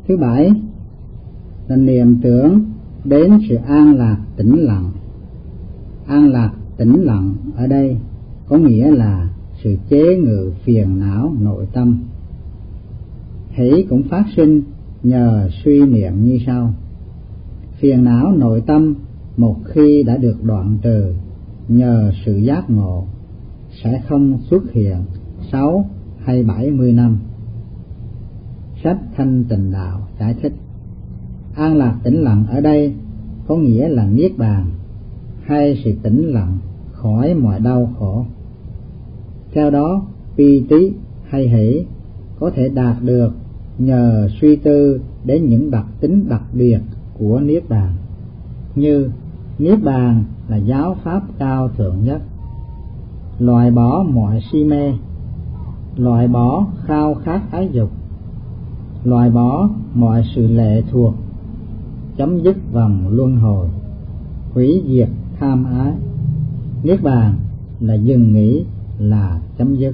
Thứ bảy là niệm tưởng đến sự an lạc tĩnh lặng. An lạc tĩnh lặng ở đây có nghĩa là sự chế ngự phiền não nội tâm. Hỷ cũng phát sinh nhờ suy niệm như sau: phiền não nội tâm một khi đã được đoạn trừ nhờ sự giác ngộ sẽ không xuất hiện 6 hay 70 năm. Sách Thanh Tịnh Đạo giải thích, an lạc tĩnh lặng ở đây có nghĩa là niết bàn hay sự tĩnh lặng khỏi mọi đau khổ. Theo đó, pi tí hay hỷ có thể đạt được nhờ suy tư đến những đặc tính đặc biệt của niết bàn, như niết bàn là giáo pháp cao thượng nhất, loại bỏ mọi si mê, loại bỏ khao khát ái dục, loại bỏ mọi sự lệ thuộc, chấm dứt vòng luân hồi, hủy diệt tham ái. Niết bàn là dừng nghỉ, là chấm dứt.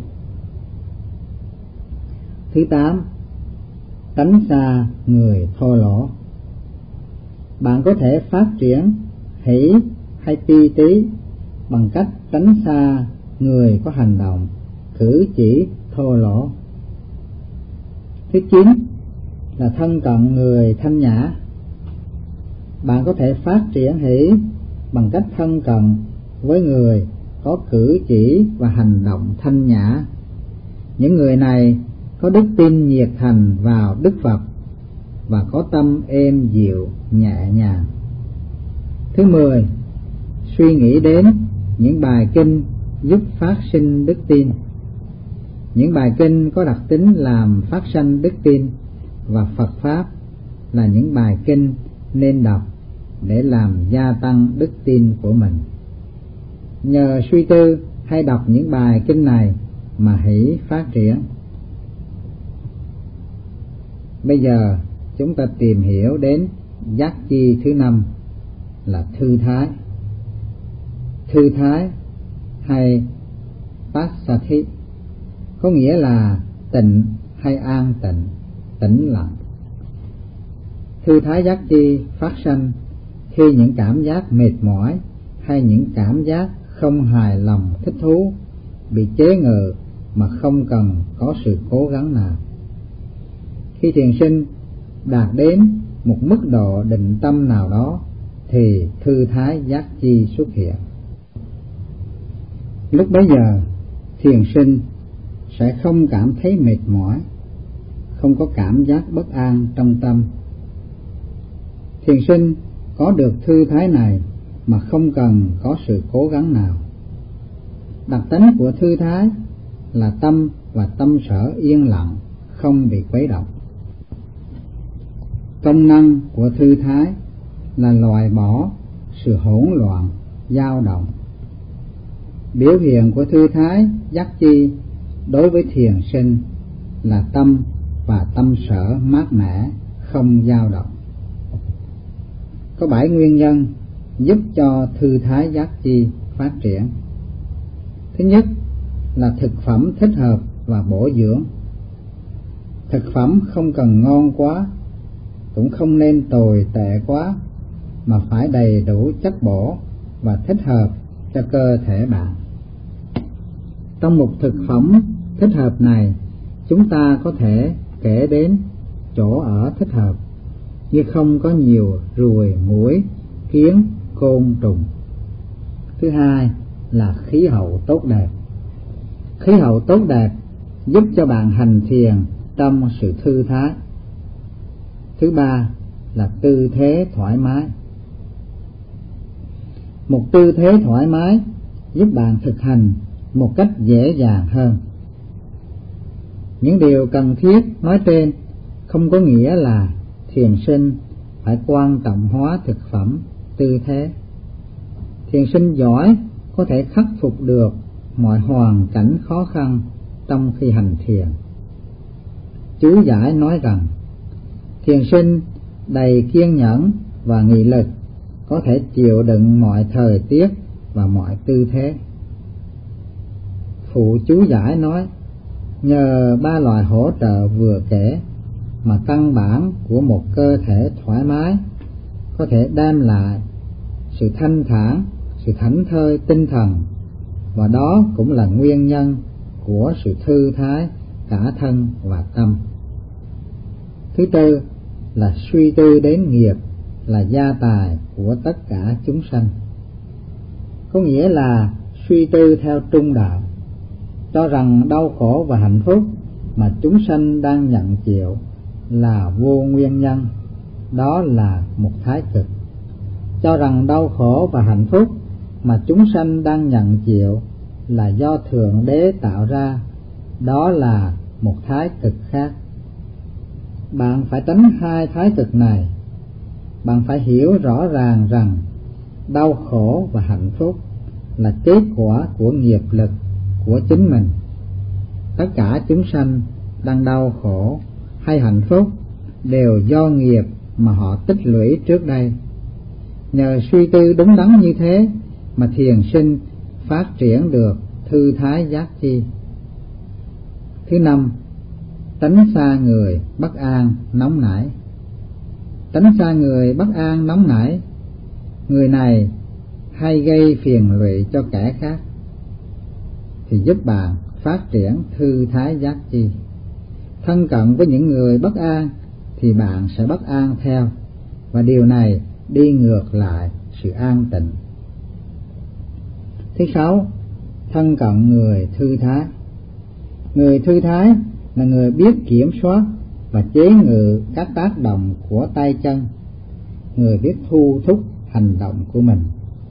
Thứ 8, tránh xa người thô lỗ. Bạn có thể phát triển hỷ hay pi tí bằng cách tránh xa người có hành động, cử chỉ thô lỗ. Thứ 9 là thân cận người thanh nhã. Bạn có thể phát triển hỷ bằng cách thân cận với người có cử chỉ và hành động thanh nhã. Những người này có đức tin nhiệt thành vào Đức Phật và có tâm êm dịu nhẹ nhàng. Thứ 10, suy nghĩ đến những bài kinh giúp phát sinh đức tin. Những bài kinh có đặc tính làm phát sinh đức tin và Phật Pháp là những bài kinh nên đọc để làm gia tăng đức tin của mình. Nhờ suy tư hay đọc những bài kinh này mà hỷ phát triển. Bây giờ chúng ta tìm hiểu đến giác chi thứ 5 là thư thái. Thư thái hay passathi có nghĩa là tịnh hay an tịnh, tĩnh lặng. Thư thái giác chi phát sinh khi những cảm giác mệt mỏi hay những cảm giác không hài lòng thích thú bị chế ngự mà không cần có sự cố gắng nào. Khi thiền sinh đạt đến một mức độ định tâm nào đó thì thư thái giác chi xuất hiện. Lúc bấy giờ thiền sinh sẽ không cảm thấy mệt mỏi, không có cảm giác bất an trong tâm. Thiền sinh có được thư thái này mà không cần có sự cố gắng nào. Đặc tính của thư thái là tâm và tâm sở yên lặng, không bị quấy động. Công năng của thư thái là loại bỏ sự hỗn loạn, dao động. Biểu hiện của thư thái giác chi đối với thiền sinh là tâm và tâm sở mát mẻ, không dao động. Có 7 nguyên nhân giúp cho thư thái giác chi phát triển. Thứ nhất là thực phẩm thích hợp và bổ dưỡng. Thực phẩm không cần ngon quá, cũng không nên tồi tệ quá, mà phải đầy đủ chất bổ và thích hợp cho cơ thể bạn. Trong một thực phẩm thích hợp này, chúng ta có thể kể đến chỗ ở thích hợp, như không có nhiều ruồi, muỗi, kiến, côn trùng. Thứ hai là khí hậu tốt đẹp. Khí hậu tốt đẹp giúp cho bạn hành thiền trong sự thư thái. Thứ ba là tư thế thoải mái. Một tư thế thoải mái giúp bạn thực hành một cách dễ dàng hơn. Những điều cần thiết nói trên không có nghĩa là thiền sinh phải quan trọng hóa thực phẩm, tư thế. Thiền sinh giỏi có thể khắc phục được mọi hoàn cảnh khó khăn trong khi hành thiền. Chú giải nói rằng thiền sinh đầy kiên nhẫn và nghị lực có thể chịu đựng mọi thời tiết và mọi tư thế. Phụ chú giải nói nhờ 3 loại hỗ trợ vừa kể mà căn bản của một cơ thể thoải mái có thể đem lại sự thanh thản, sự thảnh thơi tinh thần, và đó cũng là nguyên nhân của sự thư thái cả thân và tâm. Thứ tư là suy tư đến nghiệp là gia tài của tất cả chúng sanh. Có nghĩa là suy tư theo trung đạo, cho rằng đau khổ và hạnh phúc mà chúng sanh đang nhận chịu là vô nguyên nhân, đó là một thái cực. Cho rằng đau khổ và hạnh phúc mà chúng sanh đang nhận chịu là do Thượng Đế tạo ra, đó là một thái cực khác. Bạn phải tránh hai thái cực này. Bạn phải hiểu rõ ràng rằng đau khổ và hạnh phúc là kết quả của nghiệp lực của chính mình. Tất cả chúng sanh đang đau khổ hay hạnh phúc đều do nghiệp mà họ tích lũy trước đây. Nhờ suy tư đúng đắn như thế mà thiền sinh phát triển được thư thái giác chi. Thứ năm, tránh xa người bất an nóng nảy. Tránh xa người bất an nóng nảy, người này hay gây phiền lụy cho kẻ khác, thì giúp bạn phát triển thư thái giác chi. Thân cận với những người bất an thì bạn sẽ bất an theo, và điều này đi ngược lại sự an tịnh. Thứ sáu, thân cận người thư thái. Người thư thái là người biết kiểm soát và chế ngự các tác động của tay chân, người biết thu thúc hành động của mình.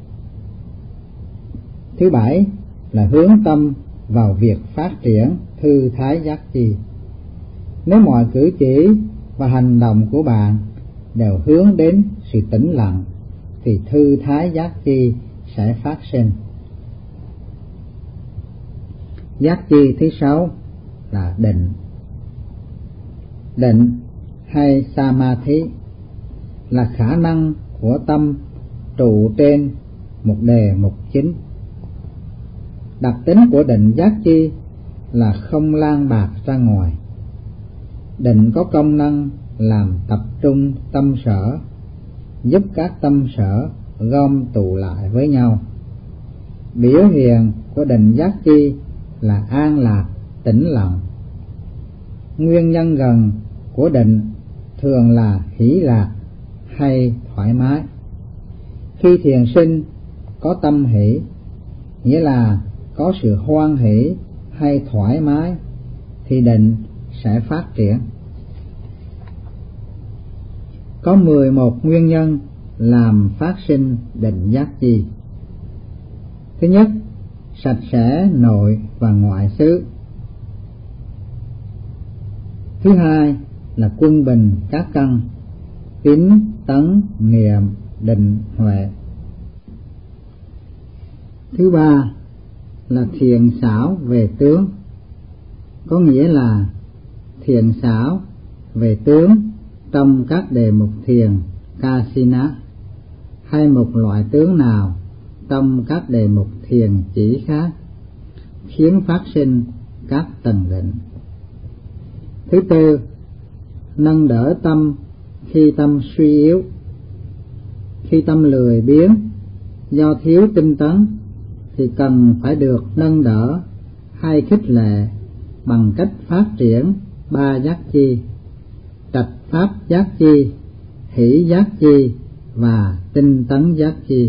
Thứ bảy là hướng tâm vào việc phát triển thư thái giác chi. Nếu mọi cử chỉ và hành động của bạn đều hướng đến sự tĩnh lặng thì thư thái giác chi sẽ phát sinh. Giác chi thứ sáu là định. Định hay samadhi là khả năng của tâm trụ trên một đề mục chính. Đặc tính của định giác chi là không lan bạc ra ngoài. Định có công năng làm tập trung tâm sở, giúp các tâm sở gom tụ lại với nhau. Biểu hiện của định giác chi là an lạc, tĩnh lặng. Nguyên nhân gần của định thường là hỷ lạc hay thoải mái. Khi thiền sinh có tâm hỷ, nghĩa là có sự hoan hỷ hay thoải mái, thì định sẽ phát triển. Có 11 nguyên nhân làm phát sinh định giác chi. Thứ nhất, sạch sẽ nội và ngoại xứ. Thứ hai là quân bình các căn, tín, tấn, niệm, định, huệ. Thứ ba là thiện xảo về tướng, có nghĩa là thiện xảo về tướng trong các đề mục thiền Kasina hay một loại tướng nào trong các đề mục thiền chỉ khác, khiến phát sinh các tầng định. Thứ tư, nâng đỡ tâm khi tâm suy yếu. Khi tâm lười biếng do thiếu tinh tấn thì cần phải được nâng đỡ hay khích lệ bằng cách phát triển ba giác chi: trạch pháp giác chi, hỷ giác chi và tinh tấn giác chi.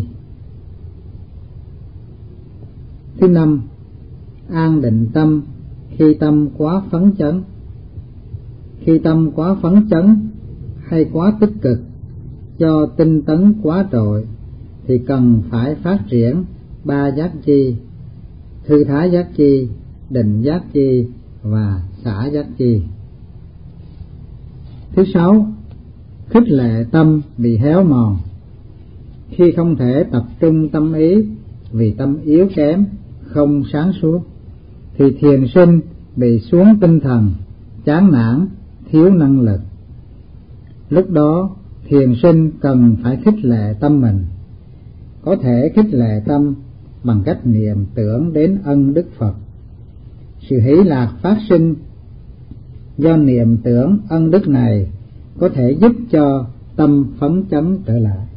Thứ năm, an định tâm khi tâm quá phấn chấn. Khi tâm quá phấn chấn hay quá tích cực do tinh tấn quá trội thì cần phải phát triển ba giác chi: thư thái giác chi, định giác chi và xả giác chi. Thứ sáu, khích lệ tâm bị héo mòn. Khi không thể tập trung tâm ý vì tâm yếu kém, không sáng suốt, thì thiền sinh bị xuống tinh thần, chán nản, thiếu năng lực. Lúc đó thiền sinh cần phải khích lệ tâm mình. Có thể khích lệ tâm bằng cách niệm tưởng đến ân đức Phật. Sự hỷ lạc phát sinh do niệm tưởng ân đức này có thể giúp cho tâm phấn chấn trở lại.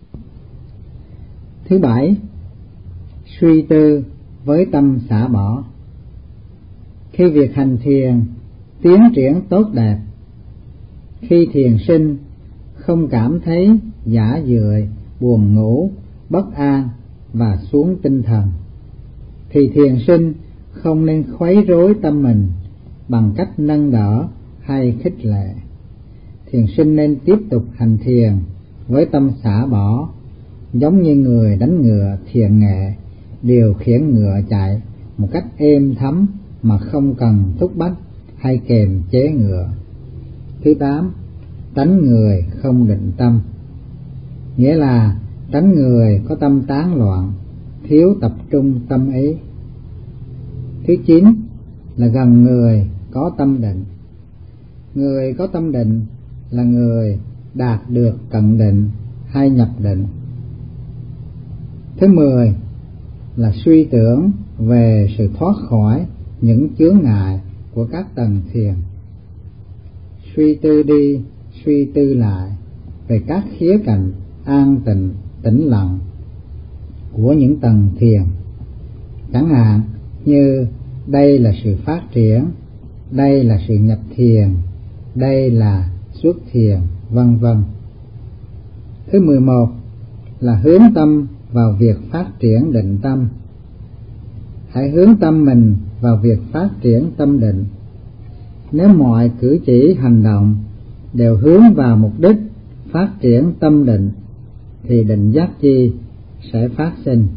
Thứ bảy, suy tư với tâm xả bỏ. Khi việc hành thiền tiến triển tốt đẹp, khi thiền sinh không cảm thấy giả dưỡi, buồn ngủ, bất an và xuống tinh thần, thì thiền sinh không nên khuấy rối tâm mình bằng cách nâng đỡ hay khích lệ. Thiền sinh nên tiếp tục hành thiền với tâm xả bỏ, giống như người đánh ngựa thiền nghệ điều khiển ngựa chạy một cách êm thấm mà không cần thúc bách hay kềm chế ngựa. Thứ tám, tránh người không định tâm, nghĩa là tránh người có tâm tán loạn, thiếu tập trung tâm ý. Thứ chín là gần người có tâm định. Người có tâm định là người đạt được cận định hay nhập định. Thứ 10 là suy tưởng về sự thoát khỏi những chướng ngại của các tầng thiền. Suy tư đi, suy tư lại về các khía cạnh an tịnh, tĩnh lặng của những tầng thiền. Chẳng hạn như đây là sự phát triển, đây là sự nhập thiền, đây là xuất thiền, vân vân. Thứ 11 là hướng tâm vào việc phát triển định tâm. Hãy hướng tâm mình vào việc phát triển tâm định. Nếu mọi cử chỉ hành động đều hướng vào mục đích phát triển tâm định thì định giác chi sẽ phát sinh.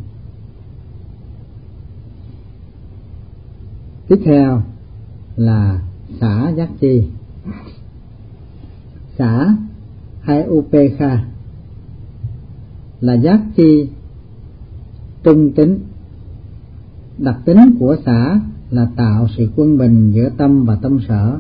Tiếp theo là xả giác chi. Xả hay upekha là giác chi trung tính. Đặc tính của xả là tạo sự quân bình giữa tâm và tâm sở.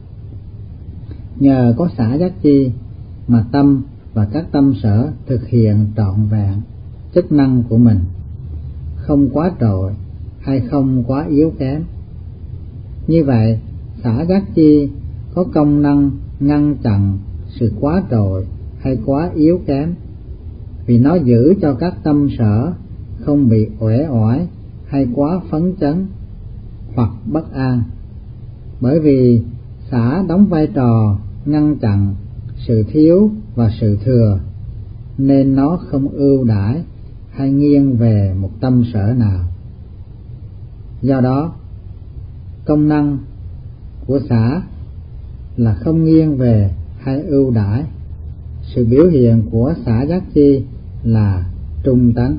Nhờ có xả giác chi mà tâm và các tâm sở thực hiện trọn vẹn chức năng của mình, không quá trội hay không quá yếu kém. Như vậy, xả giác chi có công năng ngăn chặn sự quá trội hay quá yếu kém, vì nó giữ cho các tâm sở không bị uể oải hay quá phấn chấn hoặc bất an. Bởi vì xả đóng vai trò ngăn chặn sự thiếu và sự thừa, nên nó không ưu đãi hay nghiêng về một tâm sở nào. Do đó, công năng của xả là không nghiêng về hay ưu đãi. Sự biểu hiện của xả giác chi là trung tánh.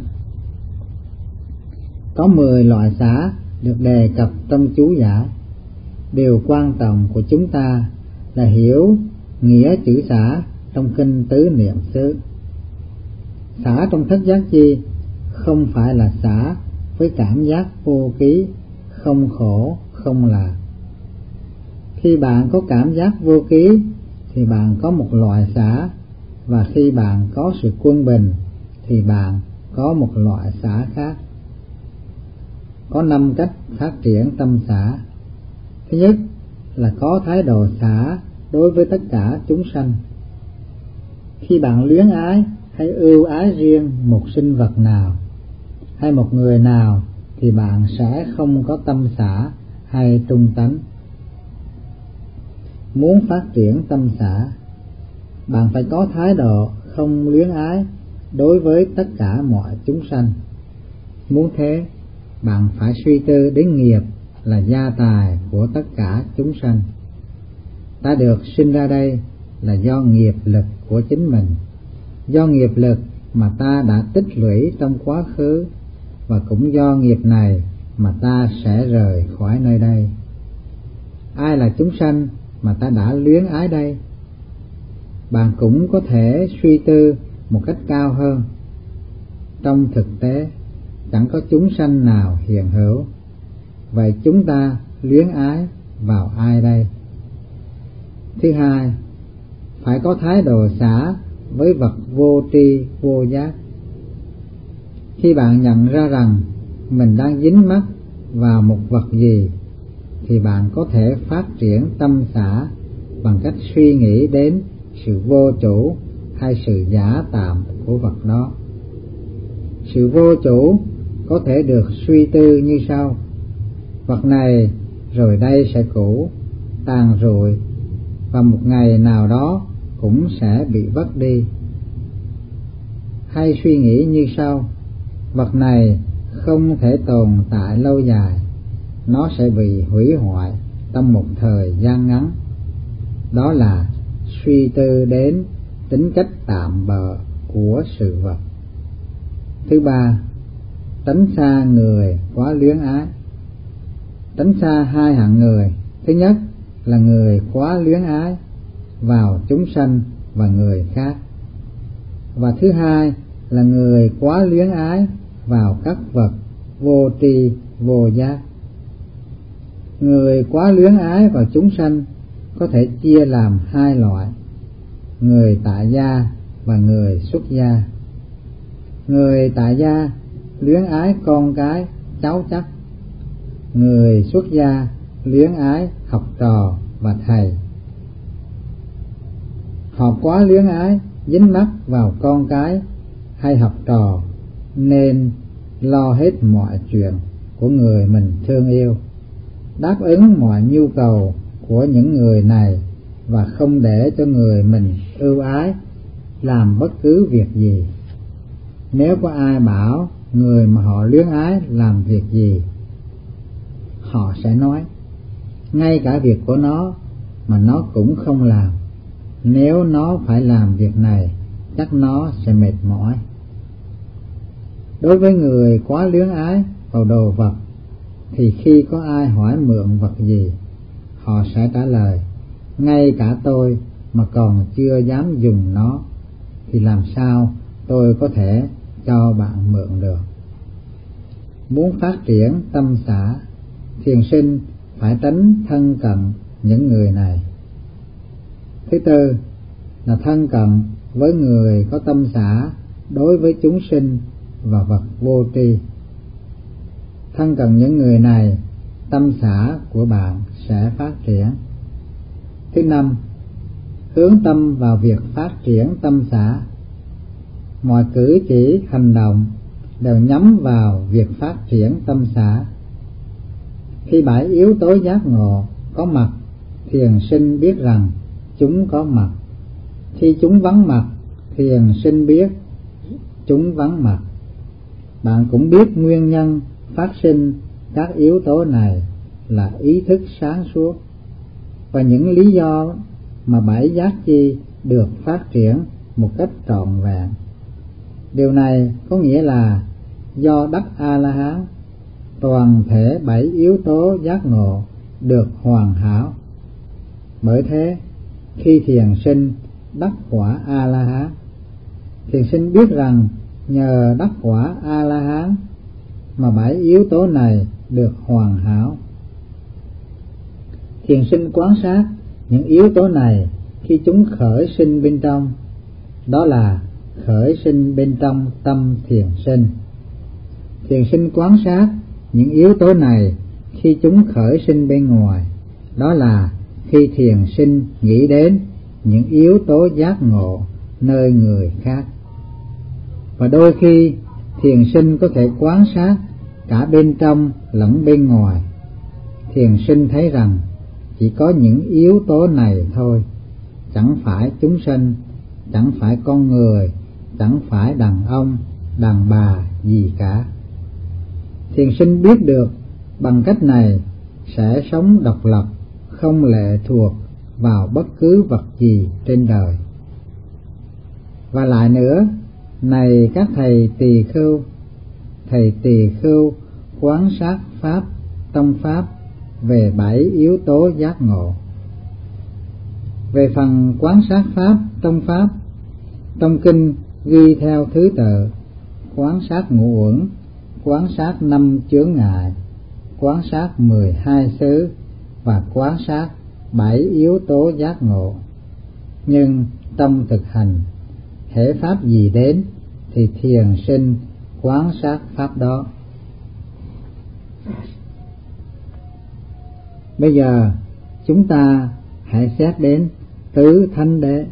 Có 10 loại xả được đề cập trong chú giải. Điều quan trọng của chúng ta là hiểu nghĩa chữ xả trong kinh Tứ Niệm xứ. Xả trong thất giác chi không phải là xả với cảm giác vô ký, không khổ, không lạc. Khi bạn có cảm giác vô ký thì bạn có một loại xả, và khi bạn có sự quân bình thì bạn có một loại xả khác. Có 5 cách phát triển tâm xả. Thứ nhất là có thái độ xả đối với tất cả chúng sanh. Khi bạn luyến ái hay ưu ái riêng một sinh vật nào hay một người nào thì bạn sẽ không có tâm xả hay trung tánh. Muốn phát triển tâm xả, bạn phải có thái độ không luyến ái đối với tất cả mọi chúng sanh. Muốn thế, bạn phải suy tư đến nghiệp là gia tài của tất cả chúng sanh. Ta được sinh ra đây là do nghiệp lực của chính mình, do nghiệp lực mà ta đã tích lũy trong quá khứ, và cũng do nghiệp này mà ta sẽ rời khỏi nơi đây. Ai là chúng sanh mà ta đã luyến ái đây? Bạn cũng có thể suy tư một cách cao hơn. Trong thực tế, chẳng có chúng sanh nào hiện hữu. Vậy chúng ta luyến ái vào ai đây? Thứ hai, phải có thái độ xả với vật vô tri vô giác. Khi bạn nhận ra rằng mình đang dính mắc vào một vật gì thì bạn có thể phát triển tâm xả bằng cách suy nghĩ đến sự vô chủ hay sự giả tạm của vật đó. Sự vô chủ có thể được suy tư như sau: vật này rồi đây sẽ cũ, tàn rụi và một ngày nào đó cũng sẽ bị vất đi. Hay suy nghĩ như sau: vật này không thể tồn tại lâu dài, nó sẽ bị hủy hoại trong một thời gian ngắn. Đó là suy tư đến tính cách tạm bợ của sự vật. Thứ ba, tránh xa người quá luyến ái. Tránh xa hai hạng người. Thứ nhất là người quá luyến ái vào chúng sanh và người khác, và thứ hai là người quá luyến ái vào các vật vô tri vô giác. Người quá luyến ái vào chúng sanh có thể chia làm hai loại: người tại gia và người xuất gia. Người tại gia luyến ái con cái cháu chắc, người xuất gia luyến ái học trò và thầy. Họ quá luyến ái dính mắc vào con cái hay học trò nên lo hết mọi chuyện của người mình thương yêu, đáp ứng mọi nhu cầu của những người này và không để cho người mình ưu ái làm bất cứ việc gì. Nếu có ai bảo người mà họ luyến ái làm việc gì, họ sẽ nói ngay cả việc của nó mà nó cũng không làm. Nếu nó phải làm việc này, chắc nó sẽ mệt mỏi. Đối với người quá luyến ái vào đồ vật thì khi có ai hỏi mượn vật gì, họ sẽ trả lời: ngay cả tôi mà còn chưa dám dùng nó thì làm sao tôi có thể cho bạn mượn được. Muốn phát triển tâm xả, thiền sinh phải tránh thân cận những người này. Thứ tư là thân cận với người có tâm xả đối với chúng sinh và vật vô tri. Thân cận những người này, tâm xả của bạn sẽ phát triển. Thứ năm, hướng tâm vào việc phát triển tâm xả. Mọi cử chỉ hành động đều nhắm vào việc phát triển tâm xả. Khi 7 yếu tố giác ngộ có mặt, thiền sinh biết rằng chúng có mặt. Khi chúng vắng mặt, thiền sinh biết chúng vắng mặt. Bạn cũng biết nguyên nhân phát sinh các yếu tố này là ý thức sáng suốt và những lý do mà 7 giác chi được phát triển một cách trọn vẹn. Điều này có nghĩa là do đắc A-la-hán, toàn thể 7 yếu tố giác ngộ được hoàn hảo. Bởi thế, khi thiền sinh đắc quả A-la-hán, thiền sinh biết rằng nhờ đắc quả A-la-hán mà 7 yếu tố này được hoàn hảo. Thiền sinh quan sát những yếu tố này khi chúng khởi sinh bên trong, đó là khởi sinh bên trong tâm thiền sinh. Thiền sinh quan sát những yếu tố này khi chúng khởi sinh bên ngoài, đó là khi thiền sinh nghĩ đến những yếu tố giác ngộ nơi người khác. Và đôi khi thiền sinh có thể quan sát cả bên trong lẫn bên ngoài. Thiền sinh thấy rằng chỉ có những yếu tố này thôi, chẳng phải chúng sinh, chẳng phải con người, chẳng phải đàn ông, đàn bà gì cả. Thiền sinh biết được bằng cách này sẽ sống độc lập, không lệ thuộc vào bất cứ vật gì trên đời. Và lại nữa, này các thầy tỳ khưu quán sát pháp tông pháp về 7 yếu tố giác ngộ. Về phần quán sát pháp tông pháp, trong kinh ghi theo thứ tự: quán sát ngũ uẩn, quán sát 5 chướng ngại, quán sát 12 xứ và quán sát 7 yếu tố giác ngộ. Nhưng trong thực hành, hễ pháp gì đến thì thiền sinh quán sát pháp đó. Bây giờ chúng ta hãy xét đến tứ thánh đế.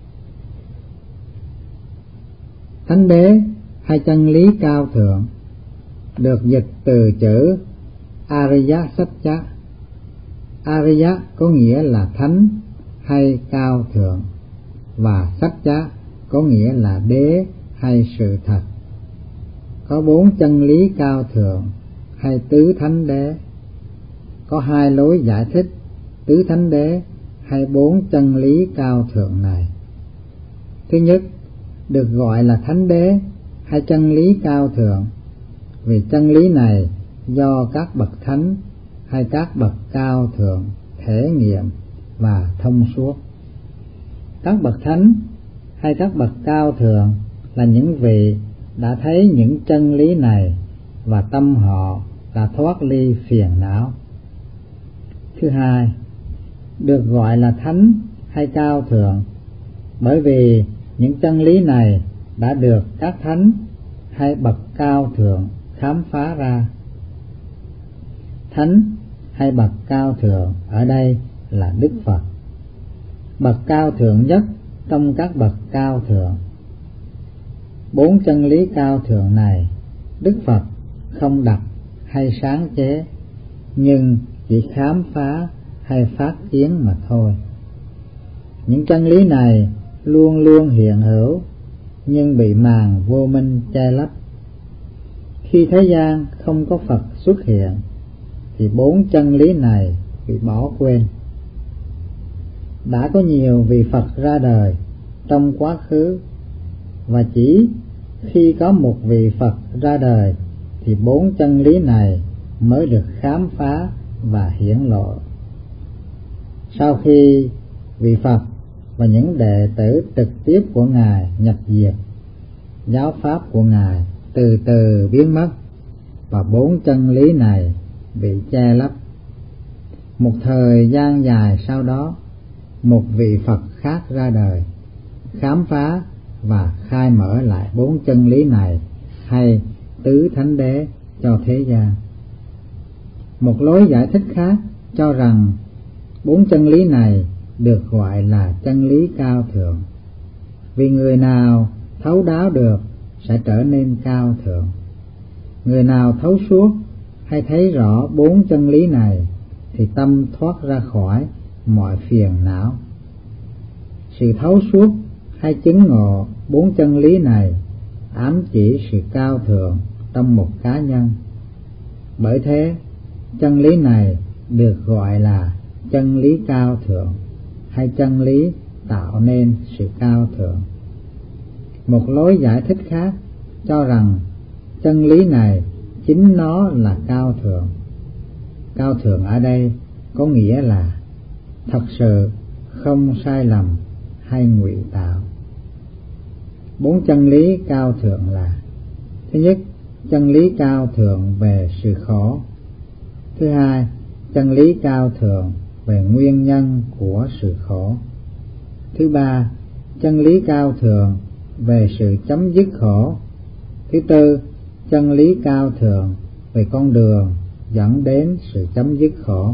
Thánh đế hay chân lý cao thượng được dịch từ chữ Ariya Satcha. Ariya có nghĩa là thánh hay cao thượng, và Satcha có nghĩa là đế hay sự thật. Có 4 chân lý cao thượng hay tứ thánh đế. Có 2 lối giải thích tứ thánh đế hay 4 chân lý cao thượng này. Thứ nhất, được gọi là thánh đế hay chân lý cao thượng vì chân lý này do các bậc thánh hay các bậc cao thượng thể nghiệm và thông suốt. Các bậc thánh hay các bậc cao thượng là những vị đã thấy những chân lý này và tâm họ đã thoát ly phiền não. Thứ hai, được gọi là thánh hay cao thượng bởi vì những chân lý này đã được các thánh hay bậc cao thượng khám phá ra. Thánh hay bậc cao thượng ở đây là Đức Phật, bậc cao thượng nhất trong các bậc cao thượng. 4 chân lý cao thượng này Đức Phật không đặt hay sáng chế, nhưng chỉ khám phá hay phát kiến mà thôi. Những chân lý này luôn luôn hiện hữu nhưng bị màn vô minh che lấp. Khi thế gian không có Phật xuất hiện thì 4 chân lý này bị bỏ quên. Đã có nhiều vị Phật ra đời trong quá khứ, và chỉ khi có một vị Phật ra đời thì 4 chân lý này mới được khám phá và hiển lộ. Sau khi vị Phật và những đệ tử trực tiếp của Ngài nhập diệt, giáo pháp của Ngài từ từ biến mất và 4 chân lý này bị che lấp. Một thời gian dài sau đó, một vị Phật khác ra đời, khám phá và khai mở lại 4 chân lý này hay tứ thánh đế cho thế gian. Một lối giải thích khác cho rằng 4 chân lý này được gọi là chân lý cao thượng, vì người nào thấu đáo được sẽ trở nên cao thượng. Người nào thấu suốt hay thấy rõ 4 chân lý này thì tâm thoát ra khỏi mọi phiền não. Sự thấu suốt hay chứng ngộ 4 chân lý này ám chỉ sự cao thượng trong một cá nhân. Bởi thế, chân lý này được gọi là chân lý cao thượng hay chân lý tạo nên sự cao thượng. Một lối giải thích khác cho rằng chân lý này chính nó là cao thượng. Cao thượng ở đây có nghĩa là thật sự, không sai lầm hay ngụy tạo. 4 chân lý cao thượng là: thứ nhất, chân lý cao thượng về sự khổ. Thứ hai, chân lý cao thượng về nguyên nhân của sự khổ. Thứ ba, chân lý cao thượng về sự chấm dứt khổ. Thứ tư, chân lý cao thượng về con đường dẫn đến sự chấm dứt khổ.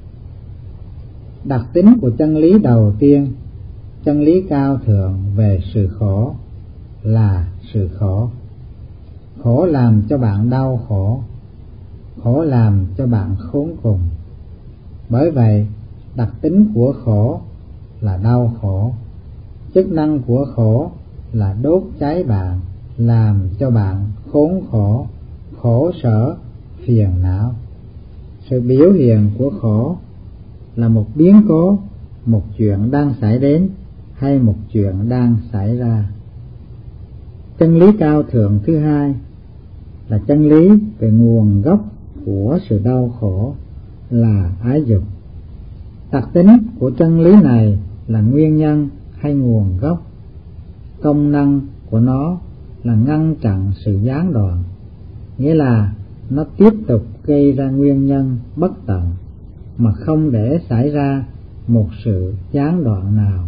Đặc tính của chân lý đầu tiên, chân lý cao thượng về sự khổ, là sự khổ. Khổ làm cho bạn đau khổ, khổ làm cho bạn khốn cùng. Bởi vậy, đặc tính của khổ là đau khổ. Chức năng của khổ là đốt cháy bạn, làm cho bạn khốn khổ, khổ sở, phiền não. Sự biểu hiện của khổ là một biến cố, một chuyện đang xảy đến hay một chuyện đang xảy ra. Chân lý cao thượng thứ hai là chân lý về nguồn gốc của sự đau khổ, là ái dục. Đặc tính của chân lý này là nguyên nhân hay nguồn gốc. Công năng của nó là ngăn chặn sự gián đoạn, nghĩa là nó tiếp tục gây ra nguyên nhân bất tận mà không để xảy ra một sự gián đoạn nào.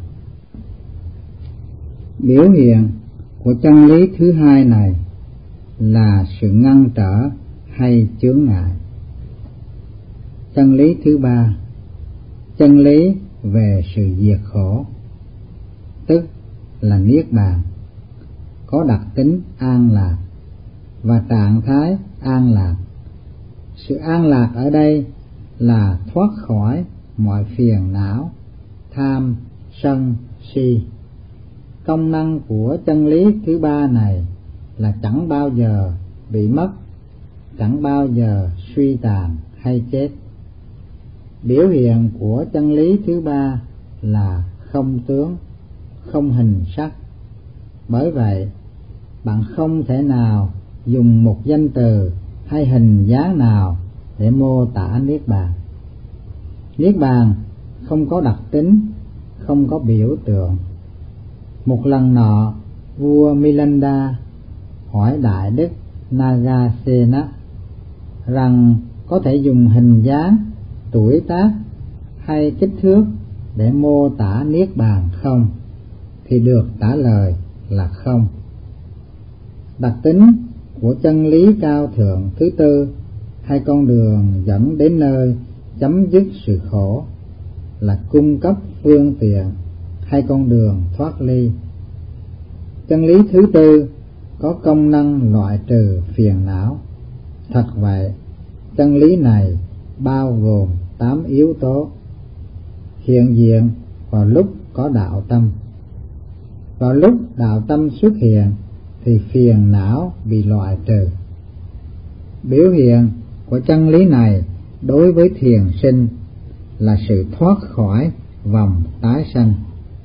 Biểu hiện của chân lý thứ hai này là sự ngăn trở hay chướng ngại. Chân lý thứ ba, chân lý về sự diệt khổ, tức là niết bàn, có đặc tính an lạc và trạng thái an lạc. Sự an lạc ở đây là thoát khỏi mọi phiền não, tham, sân, si. Công năng của chân lý thứ ba này là chẳng bao giờ bị mất, chẳng bao giờ suy tàn hay chết. Biểu hiện của chân lý thứ ba là không tướng, không hình sắc. Bởi vậy, bạn không thể nào dùng một danh từ hay hình dáng nào để mô tả niết bàn. Niết bàn không có đặc tính, không có biểu tượng. Một lần nọ, vua Milinda hỏi Đại Đức Nagasena rằng có thể dùng hình dáng, tuổi tác hay kích thước để mô tả niết bàn không, thì được trả lời là không. Đặc tính của chân lý cao thượng thứ tư hay con đường dẫn đến nơi chấm dứt sự khổ là cung cấp phương tiện hay con đường thoát ly. Chân lý thứ tư có công năng loại trừ phiền não. Thật vậy, chân lý này bao gồm 8 yếu tố hiện diện vào lúc có đạo tâm. Vào lúc đạo tâm xuất hiện thì phiền não bị loại trừ. Biểu hiện của chân lý này đối với thiền sinh là sự thoát khỏi vòng tái sanh.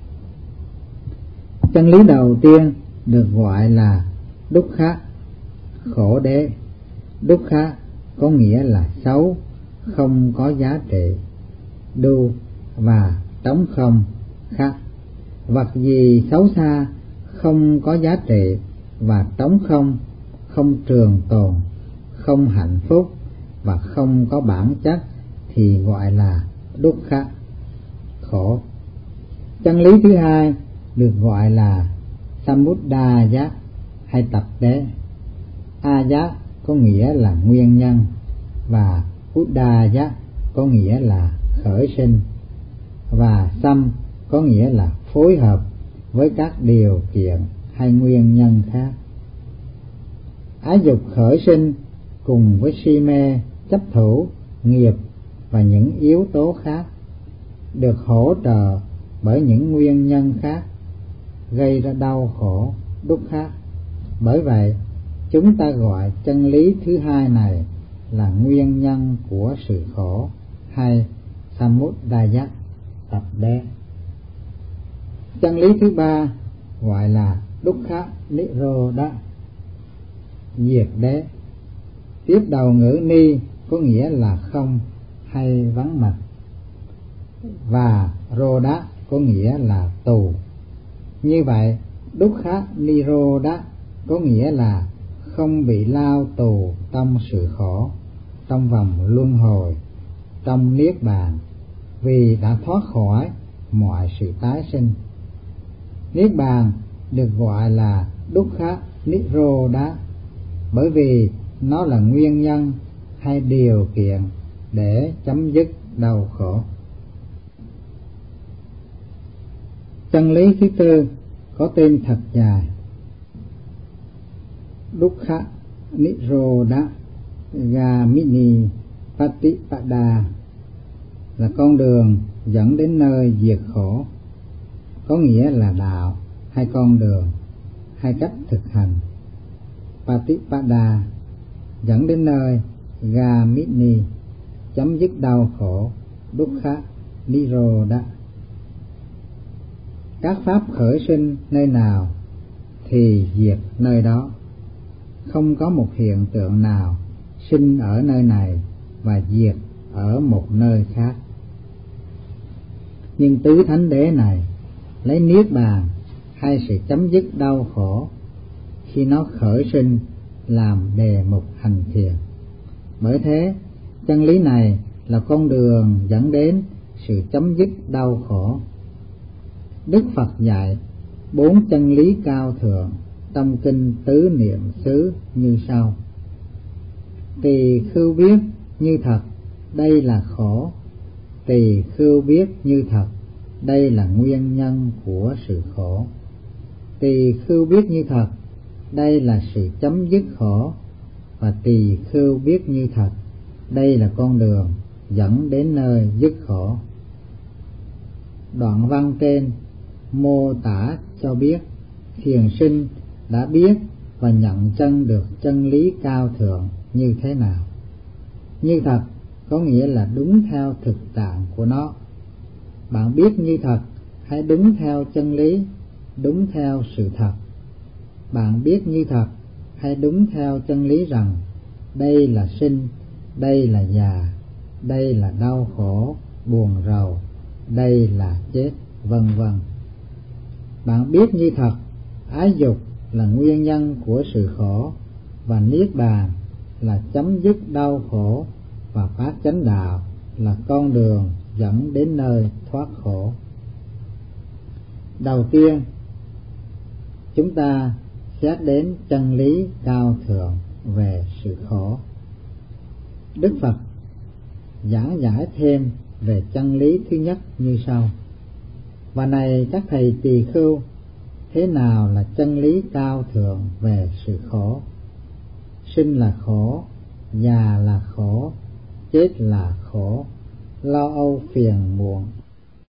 Chân lý đầu tiên được gọi là dukkha, khổ đế. Dukkha có nghĩa là xấu, không có giá trị. Du và trống không khác. Vật gì xấu xa, không có giá trị và trống không, không trường tồn, không hạnh phúc và không có bản chất thì gọi là dukkha, khổ. Chân lý thứ hai được gọi là samudaya hay tập đế. Aya có nghĩa là nguyên nhân và udaya có nghĩa là khởi sinh, và sam có nghĩa là phối hợp với các điều kiện hay nguyên nhân khác. Ái dục khởi sinh cùng với si mê, chấp thủ, nghiệp và những yếu tố khác được hỗ trợ bởi những nguyên nhân khác gây ra đau khổ, dukkha. Bởi vậy, chúng ta gọi chân lý thứ hai này là nguyên nhân của sự khổ hay samudaya, tập đế. Chân lý thứ ba gọi là dukkha nirodha, diệt đế. Tiếp đầu ngữ ni có nghĩa là không hay vắng mặt, và rodha có nghĩa là tù. Như vậy, dukkha nirodha có nghĩa là không bị lao tù trong sự khổ, trong vòng luân hồi, trong niết bàn, vì đã thoát khỏi mọi sự tái sinh. Niết bàn được gọi là dukkha nirodha bởi vì nó là nguyên nhân hay điều kiện để chấm dứt đau khổ. Chân lý thứ tư có tên thật dài: dukkha nirodha gamini patipada, là con đường dẫn đến nơi diệt khổ, có nghĩa là đạo hay con đường hay cách thực hành. Patipada dẫn đến nơi, gamini chấm dứt đau khổ, dukkha nirodha. Các pháp khởi sinh nơi nào thì diệt nơi đó. Không có một hiện tượng nào sinh ở nơi này và diệt ở một nơi khác. Nhưng tứ thánh đế này lấy niết bàn hay sự chấm dứt đau khổ khi nó khởi sinh làm đề mục hành thiền. Bởi thế, chân lý này là con đường dẫn đến sự chấm dứt đau khổ. Đức Phật dạy 4 chân lý cao thượng trong kinh Tứ Niệm xứ như sau: tỳ khưu biết như thật đây là khổ. Tỳ khưu biết như thật, đây là nguyên nhân của sự khổ. Tỳ khưu biết như thật, đây là sự chấm dứt khổ. Và tỳ khưu biết như thật, đây là con đường dẫn đến nơi dứt khổ. Đoạn văn trên mô tả cho biết thiền sinh đã biết và nhận chân được chân lý cao thượng như thế nào. Như thật có nghĩa là đúng theo thực trạng của nó. Bạn biết như thật, hãy đúng theo chân lý, đúng theo sự thật. Bạn biết như thật, hãy đúng theo chân lý rằng đây là sinh, đây là già, đây là đau khổ, buồn rầu, đây là chết, vân vân. Bạn biết như thật, ái dục là nguyên nhân của sự khổ, và niết bàn là chấm dứt đau khổ, và phát chánh đạo là con đường dẫn đến nơi thoát khổ. Đầu tiên, chúng ta xét đến chân lý cao thượng về sự khổ. Đức Phật giảng giải thêm về chân lý thứ nhất như sau: và này các thầy tỳ khưu, thế nào là chân lý cao thượng về sự khổ? Sinh là khổ, già là khổ, chết là khổ, lo âu phiền muộn